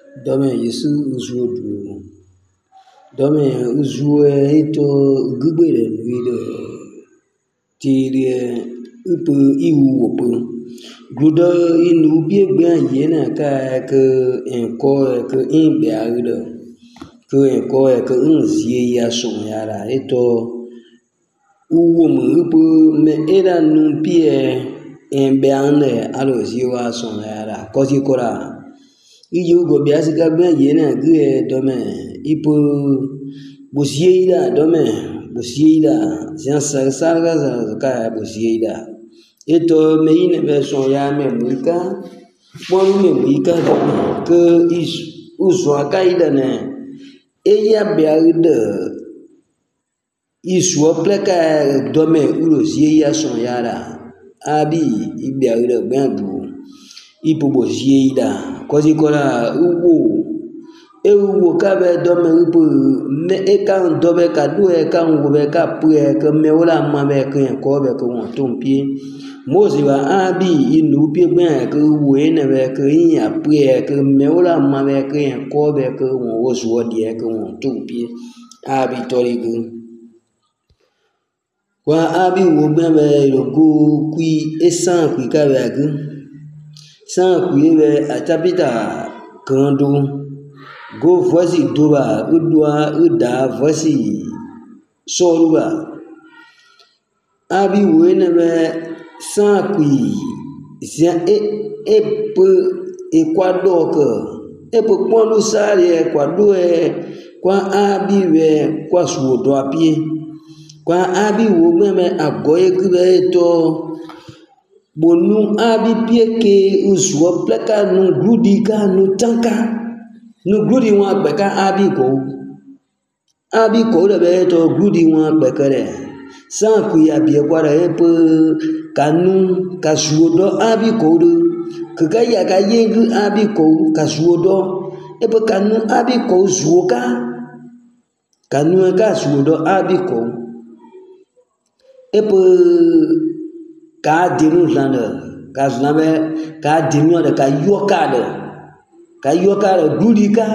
Dome Yesu uzuodu. Dome uzue ito gubere nuido. Tirie upu iwu wopu. Grudo inu biegbe yena ka ke enko ke imbe agido. Ke enko ke unzie ya son yara ito uwo mu upu me era numpie embe ane alo ziwa son yara. Kosi kora. Iyo go biasi ka gbe yena gue dome ipo bosieida dome bosieida sian sarga ka bosieida eto meine version ya me muika pon me muika ke is uswa kaida ne eya biaide iswa pleka dome ulo zieya son yara abi ibiaide gbandu ipo bosieida kozi kola uwo kabe dome upo me ekan dobe ka duwe kan wobe ka pue ke me wala mabe ke ko be ko won tumpi mozi wa abi inu pie gbe ke wo ene be ke ya pue ke me wala mabe ke ko be ke won wo so die ke won tumpi abi torigu kwa abi wo gbe be logo kui esan kui ka be agu san kuibe atapita kondo go voici doba udwa uda voici soruba abi wene be san kui sia e pe equador ke e pe ponu sare equador kwa abi we kwa suodo apie kwa abi wo meme agoye gbe to bonu abi pieke uswo pleka nu grudi ka nu tanka nu grudi wa beka abi ko le be to grudi wa bekere san ku ya bie kwara epe kanu kasuodo abi ko do kaka ya ka yengu abi ko kasuodo epe kanu abi ko zuoka kanu ka suodo abi ko epe ka dinu lana ka zlame ka dinu de ka yoka de dulika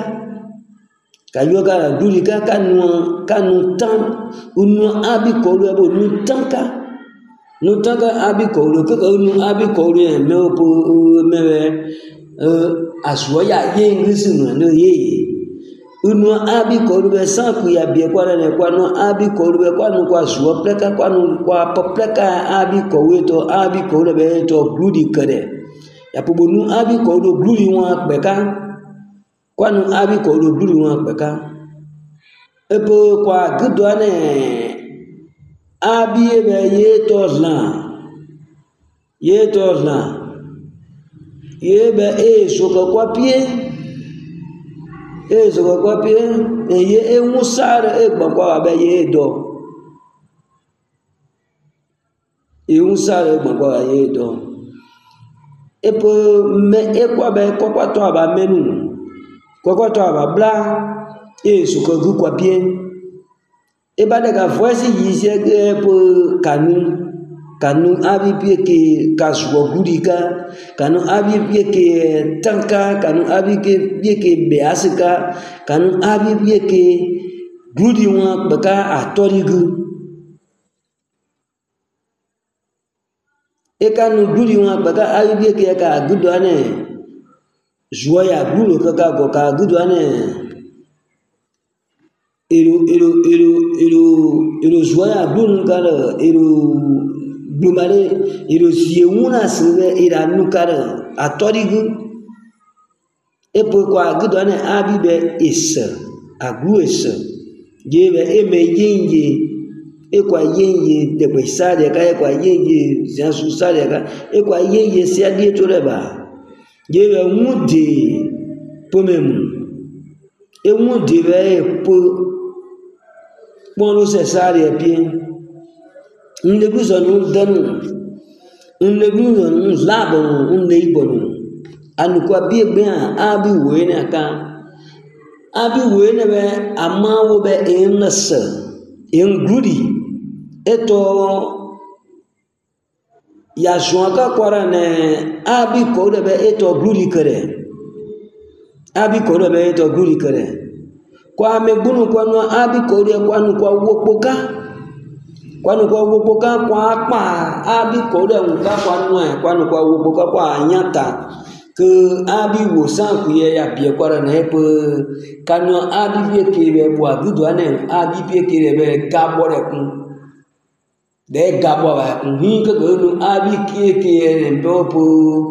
kanu tan unu abi ko lo bo nu tanka abi ko lo ka unu abi ko lo me opo mewe aswoya ye ngisi no ye unu abi ko lo be san ku ya bie kwa ne kwa no abi ko lo be kwa no kwa zwo pleka kwa no kwa popleka abi ko weto abi ko lo be to gludi kare ya pobonu abi ko lo gludi wa beka kwa no abi ko lo gludi wa beka epo kwa gudwane abi ebe ye to zlan ye be so ko kwa pie ye musare gbagba be ye do musare gbagba ye do epo me ekwa be kokwa to aba menu kokwa to aba bla so ko gu kwa pie e ba de ka voice yi se epo kanu abi pie ke kaswo gudika kanu abi pie ke tanka kanu abi ke pie ke beasika kanu abi pie ke gudi wa baka atorigu e kanu gudi wa baka abi pie ke ka gudwane joya gulo ka go ka gudwane ero joya gulo kala ero blumare iro siewuna sibe ira nukara atorigu epo kwa gudwane abibe agru jebe eme yenye ekwa yenye debe sade ka ekwa yenye jansu sade ka ekwa yenye siadie toreba jebe mude pomemu emude be epo ponu se sade pie nlebuzo nu danu nlebuzo nu labo nleibonu anukwa biegbe abi wene aka abi wene be amawo be enasa engudi eto ya jonka kwara ne abi ko de be eto gludi kare abi ko do be to guri kare kwa me bunu kwa no abi ko re kwa nu kwa wopoka kwa nu kwa wopoka kwa pa abi ko re nka kwa nu kwa wopoka kwa nyata ke abi wo san ku ye ya bie kwa na pe kanu abi bie ke be bo agudo ane abi bie ke be gabo re kun de gabo ba hin ke no abi ke ne do po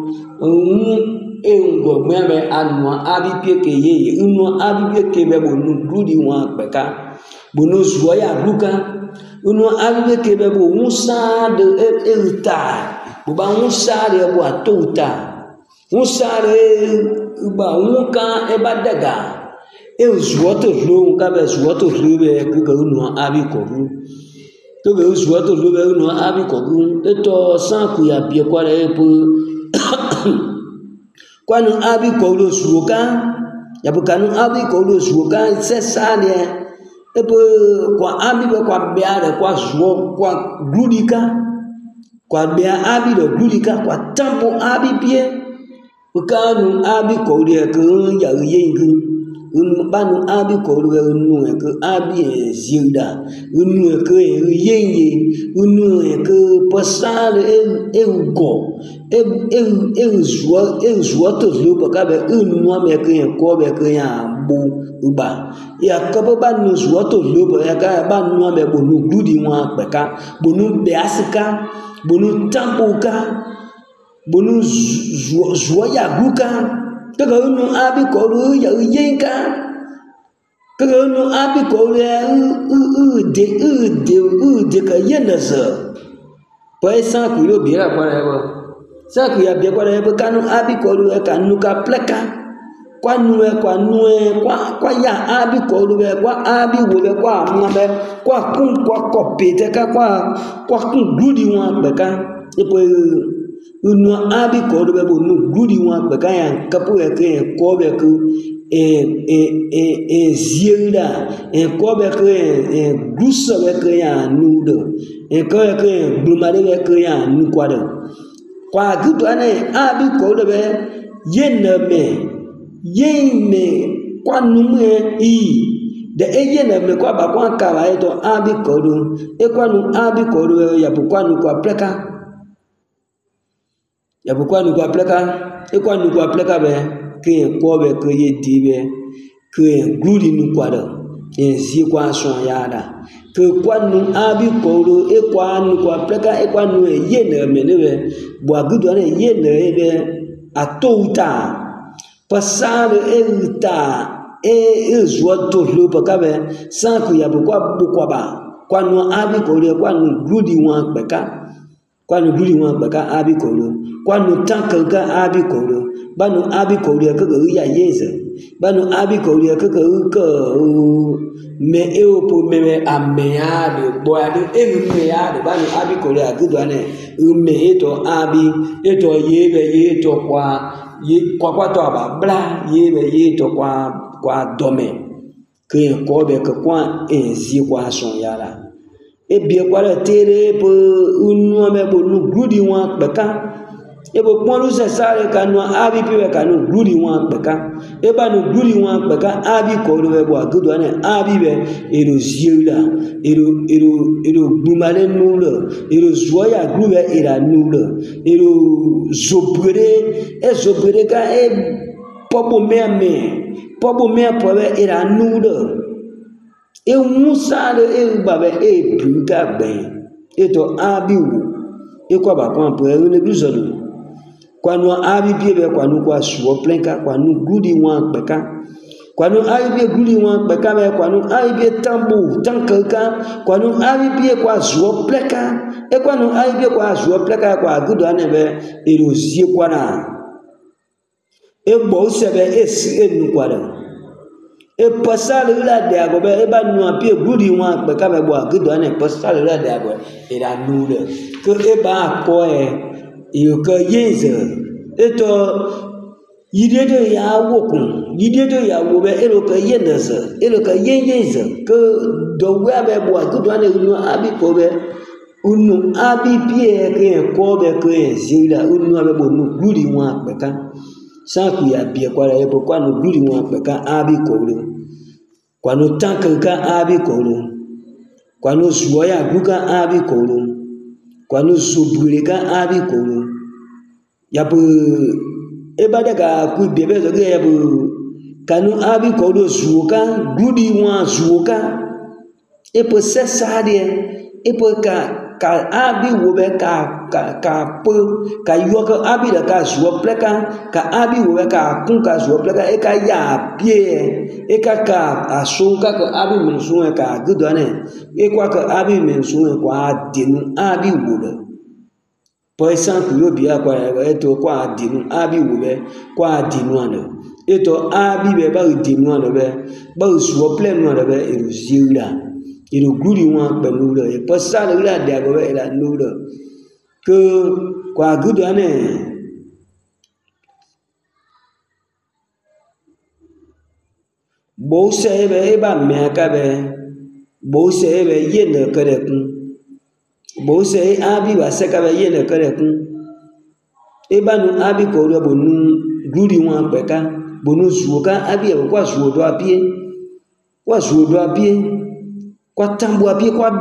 ngo meme anu abi bie ke ye unu abi bie ke be bo nu gudi wa peka bo no zuo ya luka unu abi bie ke be bo musa de elta bo ba musa de bo atouta Musare ba muka eba daga e zuoto lo ka be zuoto lo be ko no abi ko ru to be zuoto lo be no abi ko ru eto san ku ya bie kwa re pu kwa no abi ko lo suoka ya bu kanu abi ko lo suoka se sane e pu kwa abi be kwa be are kwa zuo kwa gludika kwa be abi do gludika kwa tampo abi bie Ukanu abi kouria ke ya yengu banu abi kouria unu ke abi zilda unu ke yenye unu ke pasal ugo zua to lu ka be unu me ke ko be ke ya bu uba ya ka ba nu zua to lu ya ka ba nu me bo nu dudi wa pe ka bo nu be asika bo nu tampuka Bonu zua ya guka kaga nu abi ko ru ya yenka kaga nu abi ko ya de ka yenasa pa sa ku yo bira para ba sa ku ya bia para ba kanu abi ko ru ka nu ka pleka kwa ya abi ko ru kwa abi wo be kwa mwa be kwa kun kwa kopete ka kwa kun gudi wa be ka epo unu abi ko do be nu gudi wa be kan ya kapu e ke ko be ku zienda ko be ke gusa be ke ya nu do ko ke blumare be ke ya nu kwa do kwa gudu ane abi ko do be yeme kwa nu me de yena me kwa ba kwa ka ba to abi ko do e kwa nu abi ko do ya bu kwa nu kwa pleka ya pourquoi nous quoi pleka et quoi nous quoi pleka be que ko be que ye dibe que gludi nous quoi de et si quoi son yada que quoi nous abi ko do et quoi nous quoi pleka et quoi nous ye ne me ne be bo agudo ne ye ne be atouta pasar elta et joie to le pa be sans que ya pourquoi ba quoi nous abi ko do quoi nous gludi wan peka kwa nu gludi wan peka abi ko do kwa nu tanka abi ko do ba nu abi ko do ka ya yeze ba nu abi ko do ka me po me amea de bo ade me ya de ba nu abi ko do agudo ane me eto abi eto ye to kwa to aba bla ye to kwa dome ke ko be ka kwa ezi kwa son yala e bie kwa le tere po unu me bo nu gludi wan peka e bo pon lu se sare kanu abi piwe kanu gludi wan peka e ba nu gludi wan peka abi ko do be bo agudo ane abi be ero ziula ero gbumale nulo ero zoya glube era nulo ero zopere ka pobo me pobe era nulo e musa de babe buga ben eto abi wo e kwa ba kwa po e ne bizodo kwa no abi biebe kwa no kwa suo plenka kwa no gudi wan peka kwa no abi bie gudi wan peka be kwa no abi bie tambu tankaka kwa no abi bie kwa suo pleka e kwa no abi bie kwa suo pleka kwa gudu anebe erozie kwa na e bo sebe esi enu kwa da e pasal la de agobe e ba nu apie gudi wan pe ka be bo agido na pasal la de agobe e da nu de ke e ba ko yo ke yeze eto yidede ya wokun yidede ya wo be e lo ke yenese e lo ke yeze ke do we be bo agido na nu abi ko be unu abi pie ke ko be ke zira unu be bo nu gudi wan pe ka sans que ya bien quoi là pourquoi nous gludi moi ka abi ko lo kwa no tanka ka abi ko lo kwa no zuoya guka abi ko lo kwa no zobure ka abi ko lo ya bu e ba daga ku bebe zo ya bu kanu abi ko lo zuoka gludi moi zuoka e peut ça dia e peut ka abi wo be ka pe ka yo ka abi da ka zuo pleka ka abi wo be ka kun ka zuo pleka e ka ya pie e ka aso ka abi men so ka gudane e kwa ka abi men so kwa dinu abi wo be por exemple yo bia kwa e to kwa dinu abi wo be kwa dinu ana e to abi be ba dinu ana be ba zuo plen ana be e ruziula il guri wa benura e passare la de go e la nura que kwa gudu ane bo se be ba me ka be bo se be ye ne kare kun bo se abi ba se ka be ye ne kare kun e ba nu abi ko ro bo nu guri wa pe ka bo nu zuoka abi e kwa zuo do apie kwa tambu apie kwa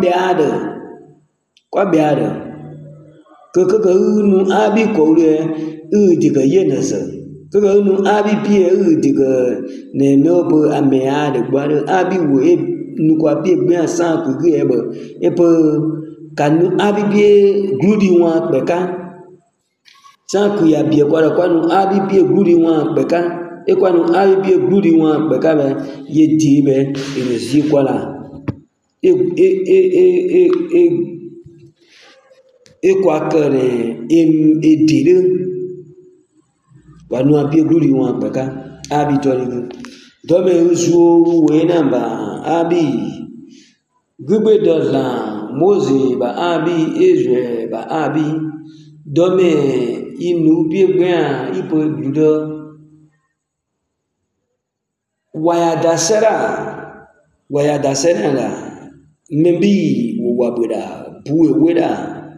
beade ke nu abi ko le di ga ye na se ke nu abi pie di ga ne no bo amea de gba abi wo e nu kwa pie gbe asan ku ge e pe kanu abi pie gludi wa pe ka san ku ya bie kwa nu abi pie gludi wa pe ka e kwa nu abi pie gludi wa pe ka be ye di be e ne zi kwa la e kwa kere e dire wa nu abi gludi wa pe ka abi to ni do me uzu we namba abi gbe do la Mose ba abi Israel ba abi do me inu bi gbe an ipo gudo waya dasera la membi wo wabura buwe weda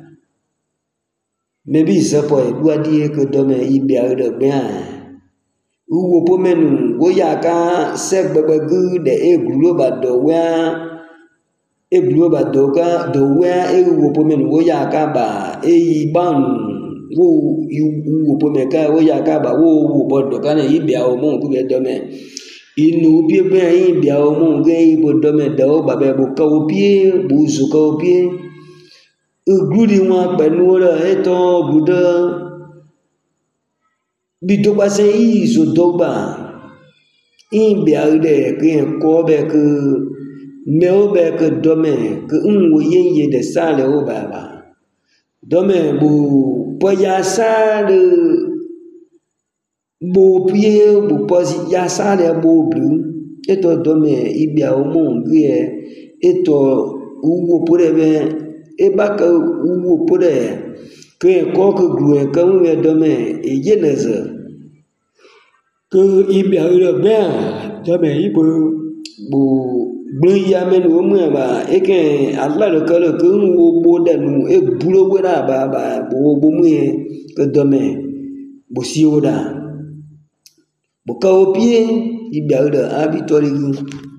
membi zapo e duadi ko do me ibe ado gbe an uwo pomenu wo ya ka se gbegbe gu de eglulo ba do wa eglulo ba do ka do wa e uwo pomenu wo ya ka ba e ban wo uwo pomeka wo ya ka ba wo bodo ka ne ibe awo mo ku be do me inu bi gbe yin bi awo mo ge ibo do me do ba be bo ka opie bo zu ka opie gludi won pẹ̀lú ro e to gudo bi to pa se izo dogba in bi ade ke ko be ke me o be ke do me ke un wo yen ye de sale o baba do me bu po ya sale bo pie bu po ya sale bo blu e to do me ibi a o mo ngi e to uwo pore be e ba ka uwo pore ke ko ke glu e ka un do me e ye neze ke ibi a ro be do me ibo bu gbe ya me no mu ba e ke Allah lo ka lo ke un wo bo de nu e bulo we ra ba bo mu e ke do me bo si o da bo ka o pie ibi a ro abi to ri